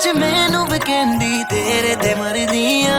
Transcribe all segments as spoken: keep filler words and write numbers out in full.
विच मैनू भी कहंदी तेरे ते मरदियां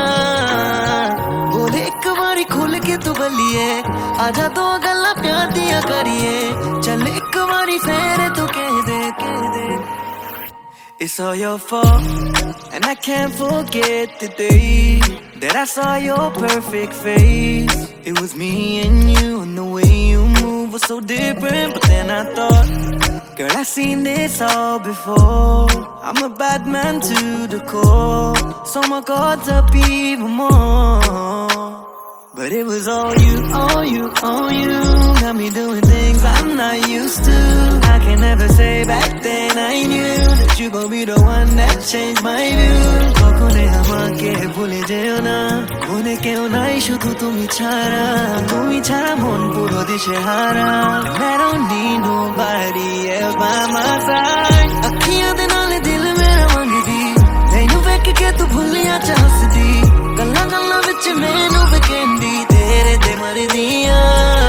बोले एक बारी खुल के तू बलिए आजा दो गल्लां प्यार दियां करिए चल एक बारी फेर तू कह दे कह दे It's all your fault and I can't forget the day that I saw your perfect face. It was me and you and the way you move was so different. But then I thought, girl, I've seen this all before. I'm a bad man to the core, so my God's up even more. But it was all you, all you, all you. Got me doing things I'm not used to. I can never say back then I knew that you gon' be the one that changed my view. Kokone hamake bhule jeo na, kone keu nai shudhu tumi chara, tumi chara mon puro dishe hara. I don't need nobody else by my side. Akhiyan de naal dil mera mangdi, mainu vekh ke tu bhuliyan cha hasdi. Gallan gallan vich mainu भी कहंदी तेरे ते मरदियां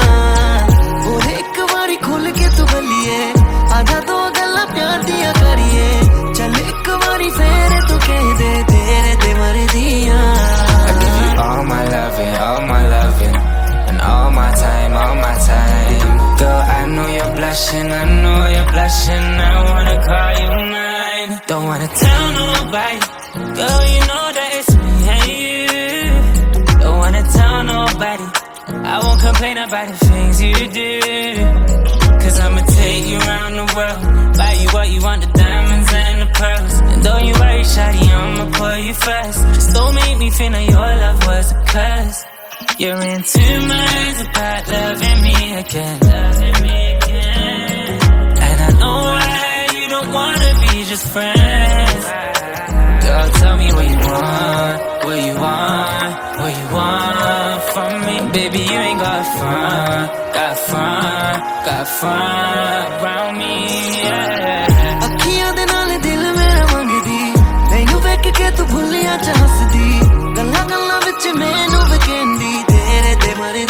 बोले एक बारी खुल के तू बलिए आजा दो गल्लां प्यार दियां करिए चल एक बारी फेर तू कह दे तेरे ते मरदियां I give you all my loving, all my loving and all my time, all my time. Girl, I know you're blushing, I know you're blushing. I wanna call you mine. Don't wanna tell nobody. Girl, you know that it's me and you. Don't wanna tell nobody. I won't complain about the things you do, cause I'ma take you around the world, buy you what you want, the diamonds and the pearls. And don't you worry, shawty, I'ma put you first. Just don't make me feel like your love was a curse. You're in two minds about loving me again, loving me again. And I know why you don't wanna be just friends. Girl, tell me what you want, what you want, what you want from me. Baby, you ain't got front, got front, got front around me, yeah. Akhiyan de naal dil mera mangdi, mainu vekh ke tu bhuliyan cha hasdi. Gallan gallan vich mainu भी कहंदी तेरे ते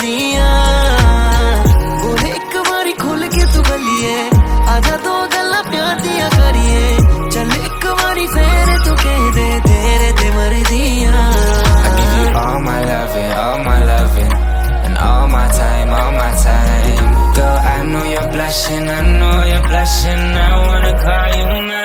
मरदियां बोले एक बारी खुल के तू बलिए आजा दो गल्लां प्यार दियां करिए चल एक बारी फेर तू कह दे तेरे ते मरदियां I give you all my loving, all my loving and all my time, all my time. Girl, I know you're blushing, I know you're blushing. I wanna call you mine.